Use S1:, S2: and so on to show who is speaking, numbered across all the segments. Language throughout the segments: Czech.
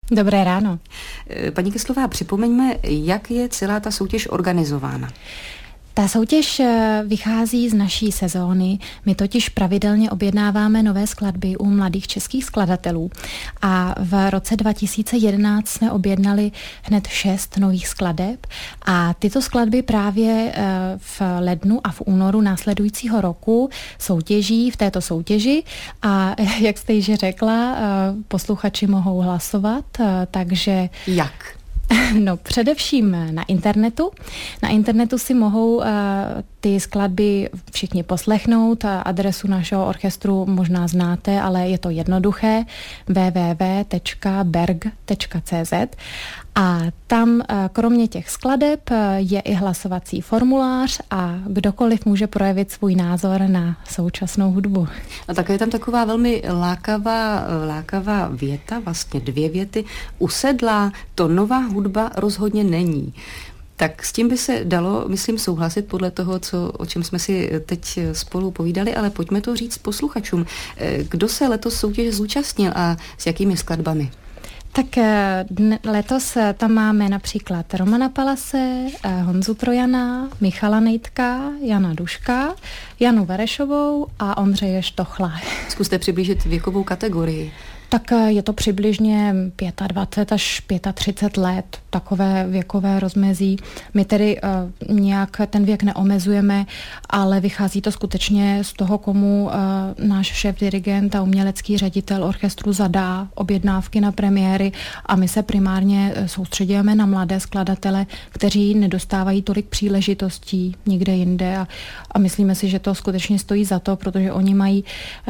S1: Dobré ráno.
S2: Paní Kyslová, připomeňme, jak je celá ta soutěž organizována.
S1: Ta soutěž vychází z naší sezóny. My totiž pravidelně objednáváme nové skladby u mladých českých skladatelů a v roce 2011 jsme objednali hned 6 nových skladeb a tyto skladby právě v lednu a v únoru následujícího roku soutěží v této soutěži a jak jste již řekla, posluchači mohou hlasovat, takže...
S2: Jak?
S1: No, především na internetu. Na internetu si mohou ty skladby všichni poslechnout. Adresu našeho orchestru možná znáte, ale je to jednoduché. www.berg.cz a tam kromě těch skladeb je i hlasovací formulář a kdokoliv může projevit svůj názor na současnou hudbu.
S2: A také je tam taková velmi lákavá věta, vlastně 2 věty. Usedlá, to nová hudba rozhodně není. Tak s tím by se dalo, myslím, souhlasit podle toho, o čem jsme si teď spolu povídali, ale pojďme to říct posluchačům. Kdo se letos soutěže zúčastnil a s jakými skladbami?
S1: Tak letos tam máme například Romana Palase, Honzu Trojana, Michala Nejtka, Jana Duška, Janu Verešovou a Ondřeje Štochla.
S2: Zkuste přiblížit věkovou kategorii.
S1: Tak je to přibližně 25 až 35 let, takové věkové rozmezí. My tedy nějak ten věk neomezujeme, ale vychází to skutečně z toho, komu náš šéf-dirigent a umělecký ředitel orchestru zadá objednávky na premiéry a my se primárně soustředujeme na mladé skladatele, kteří nedostávají tolik příležitostí nikde jinde a myslíme si, že to skutečně stojí za to, protože oni mají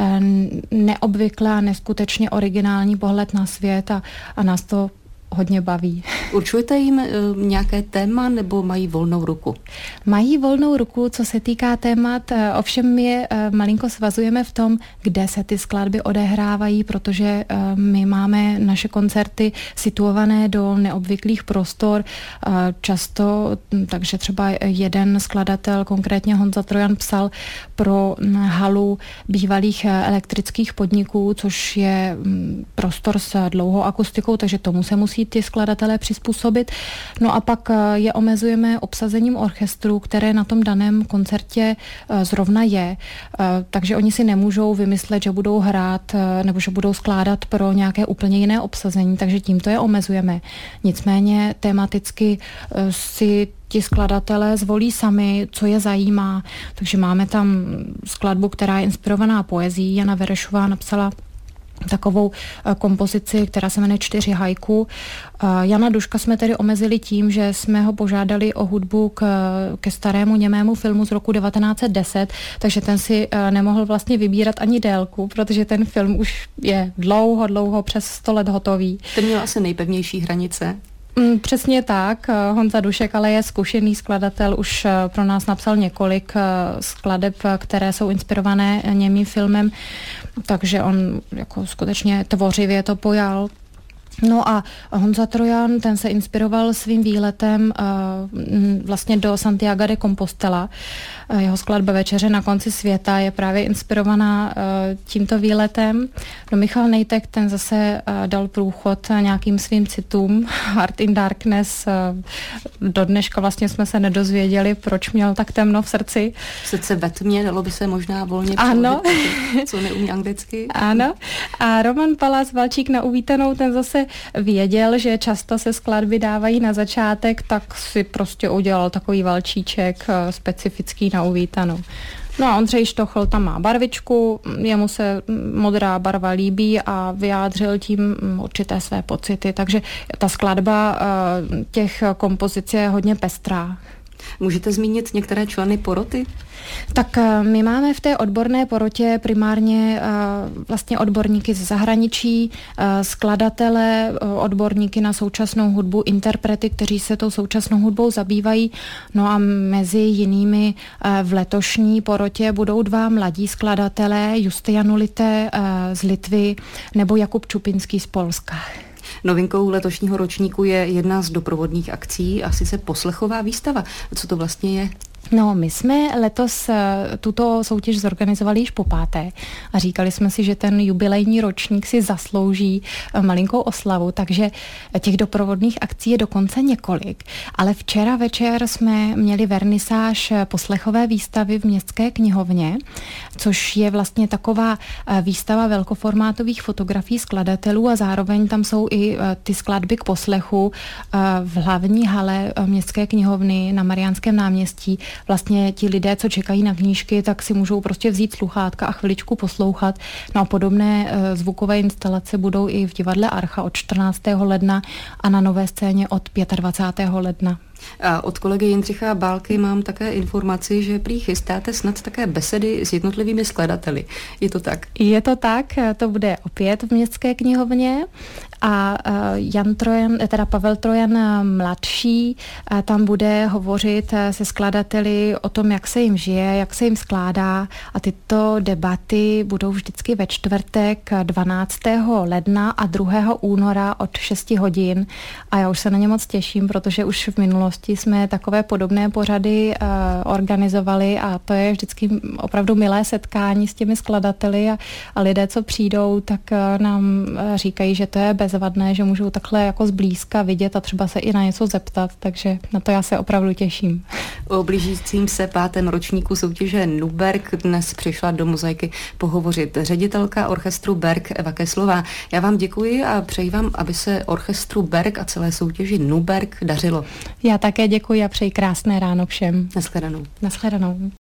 S1: neobvyklé a neskutečně originální pohled na svět a nás to hodně baví.
S2: Určujete jim nějaké téma nebo mají volnou ruku?
S1: Mají volnou ruku, co se týká témat, ovšem je malinko svazujeme v tom, kde se ty skladby odehrávají, protože my máme naše koncerty situované do neobvyklých prostor, často, takže třeba jeden skladatel, konkrétně Honza Trojan, psal pro halu bývalých elektrických podniků, což je prostor s dlouhou akustikou, takže tomu se musí ty skladatelé přizpůsobit. No a pak je omezujeme obsazením orchestru, které na tom daném koncertě zrovna je. Takže oni si nemůžou vymyslet, že budou hrát nebo že budou skládat pro nějaké úplně jiné obsazení, takže tímto je omezujeme. Nicméně tematicky si ti skladatelé zvolí sami, co je zajímá. Takže máme tam skladbu, která je inspirovaná poezií. Jana Verešová napsala takovou kompozici, která se jmenuje 4 haiku. Jana Duška jsme tedy omezili tím, že jsme ho požádali o hudbu ke starému němému filmu z roku 1910, takže ten si nemohl vlastně vybírat ani délku, protože ten film už je dlouho přes 100 let hotový.
S2: Ten měl asi nejpevnější hranice.
S1: Přesně tak. Honza Dušek ale je zkušený skladatel, už pro nás napsal několik skladeb, které jsou inspirované němým filmem, takže on jako skutečně tvořivě to pojal. No a Honza Trojan, ten se inspiroval svým výletem vlastně do Santiago de Compostela. Jeho skladba Večeře na konci světa je právě inspirovaná tímto výletem. No Michal Nejtek, ten zase dal průchod nějakým svým citům. Heart in Darkness, do dneška vlastně jsme se nedozvěděli, proč měl tak temno v srdci.
S2: Srdce ve tmě, dalo by se možná volně
S1: ano.
S2: Co neumí anglicky.
S1: Ano. A Roman Palas, Valčík na uvítanou, ten zase věděl, že často se skladby dávají na začátek, tak si prostě udělal takový valčíček specifický na uvítanou. No a Ondřej Štochl tam má barvičku, jemu se modrá barva líbí a vyjádřil tím určité své pocity, takže ta skladba těch kompozic je hodně pestrá.
S2: Můžete zmínit některé členy poroty?
S1: Tak my máme v té odborné porotě primárně vlastně odborníky z zahraničí, skladatele, odborníky na současnou hudbu, interprety, kteří se tou současnou hudbou zabývají. No a mezi jinými v letošní porotě budou 2 mladí skladatelé, Justy Janulité z Litvy nebo Jakub Čupinský z Polska.
S2: Novinkou letošního ročníku je jedna z doprovodných akcí, a sice poslechová výstava. Co to vlastně je?
S1: No, my jsme letos tuto soutěž zorganizovali již po 5. a říkali jsme si, že ten jubilejní ročník si zaslouží malinkou oslavu, takže těch doprovodných akcí je dokonce několik. Ale včera večer jsme měli vernisáž poslechové výstavy v Městské knihovně, což je vlastně taková výstava velkoformátových fotografií skladatelů a zároveň tam jsou i ty skladby k poslechu v hlavní hale Městské knihovny na Mariánském náměstí. Vlastně ti lidé, co čekají na knížky, tak si můžou prostě vzít sluchátka a chviličku poslouchat. No a podobné zvukové instalace budou i v divadle Archa od 14. ledna a na Nové scéně od 25. ledna.
S2: A od kolegy Jindřicha Bálky mám také informaci, že prý chystáte snad také besedy s jednotlivými skladateli. Je to tak?
S1: Je to tak, to bude opět v Městské knihovně a Pavel Trojan mladší tam bude hovořit se skladateli o tom, jak se jim žije, jak se jim skládá a tyto debaty budou vždycky ve čtvrtek 12. ledna a 2. února od 6 hodin a já už se na ně moc těším, protože už v minulosti jsme takové podobné pořady organizovali a to je vždycky opravdu milé setkání s těmi skladateli a lidé, co přijdou, tak nám říkají, že to je bezvadné, že můžou takhle jako zblízka vidět a třeba se i na něco zeptat, takže na to já se opravdu těším.
S2: O blížícím se 5. ročníku soutěže Nuberk dnes přišla do Mozaiky pohovořit ředitelka orchestru Berg Eva Keslová. Já vám děkuji a přeji vám, aby se orchestru Berg a celé soutěži Nuberk dařilo.
S1: Já také děkuji a přeji krásné ráno všem.
S2: Naschledanou.
S1: Naschledanou.